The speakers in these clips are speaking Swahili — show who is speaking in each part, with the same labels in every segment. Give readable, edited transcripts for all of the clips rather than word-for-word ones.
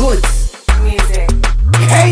Speaker 1: Good music. Hey.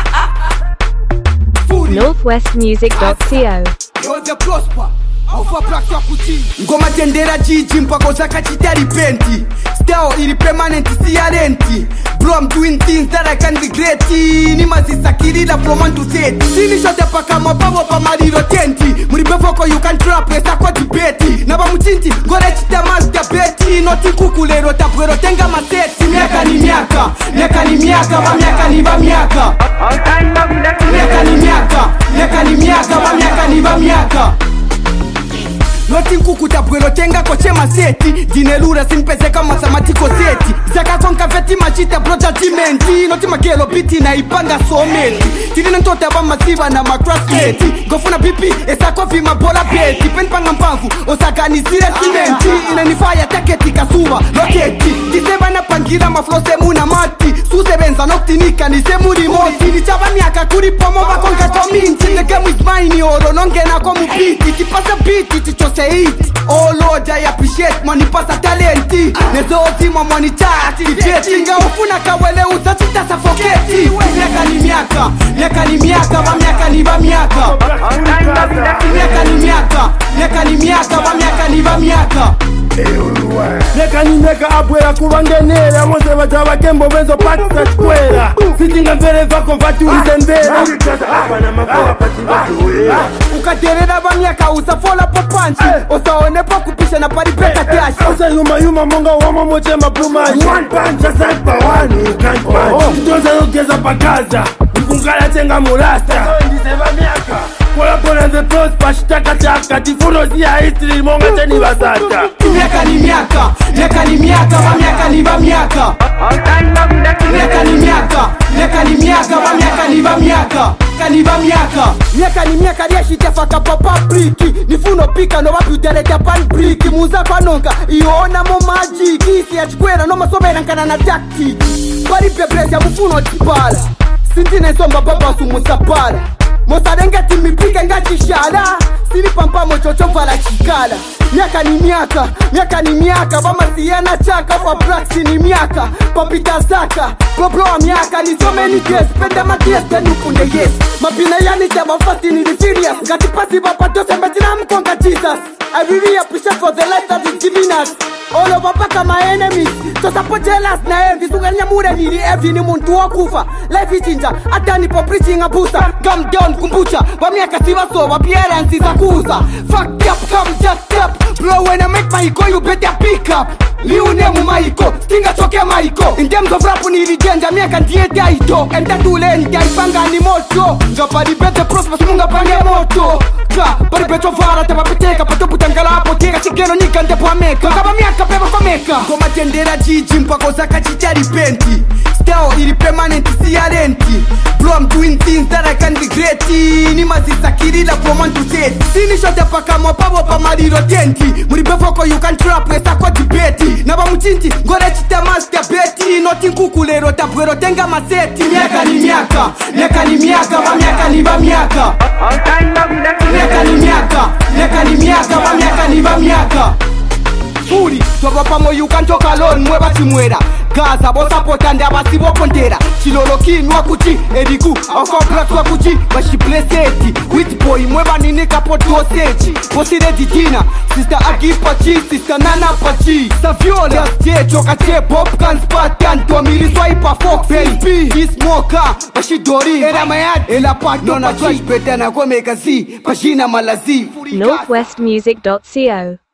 Speaker 2: Northwestmusic.co.
Speaker 3: Yote prosper Alfa prakta kuti ngoma tendera jiji mpaka osaka chitari penti. Style ili permanent si ya renti. Bro, I'm doing things that I can regret. Ni mazisakirila from 1 to 30. Sini shote paka mababo pa mariro tenti. Muribefoko you can trap esa kwa debate. Naba mchinti ngore chita master beti. Noti kukulero tapwero tenga maseti. Miaka ni miaka, miaka ni miaka, wa miaka ni ba miaka. Miaka ni miaka, miaka ni miaka, wa miaka ni ba miaka. Noti nkuku tapwelo tenga koche maseti. Dinelura sinpese kama mathematiko seti. Zaka konka veti machita protatimenti. Noti makelo biti na ipanga someti. Tilina ntote ba masiva na makraseti. Gofuna pipi esa kofi mabola beti. Pen panga mpangu osaka ni sire simenti. Inanifaya taketi kasuwa loketi. Diseba na pangira maflose muna mati. Suse benza noktinika ni semuri moti. Nichaba miaka kuri pomo bakonga kominti. The game is mine oro nonge na komu biti. Kipasa biti tichose it. Oh Lord, I appreciate money pasa talenti. Nezo ozima money chati jeti. Nga ufuna kawele usachita suffocate. Miaka ni miaka, miaka ni miaka, wa miaka ni ba miaka. Miaka ni miaka, miaka ni miaka, wa miaka ni ba miaka.
Speaker 4: Miaka ni miaka abwera kubangenera. Mose bataba kembo benzo patisa chkwera. Sitinga mbele vako vatulize mbera.
Speaker 3: Ukaterera ba miaka usafola popanchi. Osaone pa kupisha na paripeka kiashi.
Speaker 4: Osa yuma monga wama moche mapumaji. One punch aside pa one, you can't punch. Tutoza yogeza pakaza. Mkungala tenga murasta. Kola the first pashitaka chaka. Tifuno siya history monga teni basata.
Speaker 3: Miaka ni miaka, miaka ni miaka, wa miaka ni ba miaka. Miaka ni miaka, miaka ni miaka, wa miaka ni ba miaka. Kaniba miaka, miaka ni miaka dia shitefaka papa briki. Nifuno pika no wapi uteleta pan briki. Muza kwa nonka, iona mo magic. Isi ya chikwera no masobera nkana na tactic. Pari pebrezi ya mufuno chipala. Sintine somba baba sumusapala. Mosarenga timipika nga chishala. Sini pampa mochocho vala chikala. Miaka ni miaka, miaka ni miaka. Bama siyana chaka, wa braxi ni miaka. Papita zaka, bro wa miaka. Ni so many days, penda matias tenupunde yes. Mabina yani jaba fasti ni serious. Gati pasi bapato sembetina mkonga Jesus. I really appreciate for the life that is giving us. All over paka my enemies. So support jealous na envy. Sunganya mure nili envy ni muntu wakufa. Life ichinja, ata nipo preaching abusa. Calm down kumbucha, wa miaka siwa so, wa parents za kuza. Fuck up, come just up. Bro, when I make my call, you better pick up. Liu nemu maiko, stinga choke maiko. In terms of rap nilijenja, miaka ndiete aito. Enda tulenti, aipanga ni moto. Ngapa dibete prosper, sumunga pange moto. Ka, pari beto vara, teba peteka. Pato putangala hapo, teka chigeno nika ndepo ameka. Ngaba miaka peba kwa meka. Koma tendera jiji, mpako zaka chichari penti. Style ili permanent si ya renti. Bro, I'm doing things that I can regret. Ni mazisakirila from 1 to 30. Sini shote paka mababo pa mariro tenti. Muribefoko you can trap esa kwa debate. Naba mchinti ngore chita master beti. Noti kukulero tapwero tenga maseti. Miaka ni miaka, miaka ni miaka, wa miaka ni ba miaka. Miaka ni miaka, miaka ni miaka, wa miaka ni ba miaka. Furi, toba pamo you can talk alone, mweba chimwera. Gaza, bosa potande, abasi bokontera. Chilolo kinwa kuchi, ediku, complex wa kuchi. Bashi pleseti, with boy, mweba nini kapoto sechi. Bosi redi dina, sister agi pachi, sister nana pachi. Saviola, je, choka che, popcorn, spartan. Tuamiri swipe a folk, baby. Kismoka, bashi dori. Era mayad, ela pat, nona choice, betana kwa mega zi. Pashina malazi.
Speaker 2: Northwestmusic.co.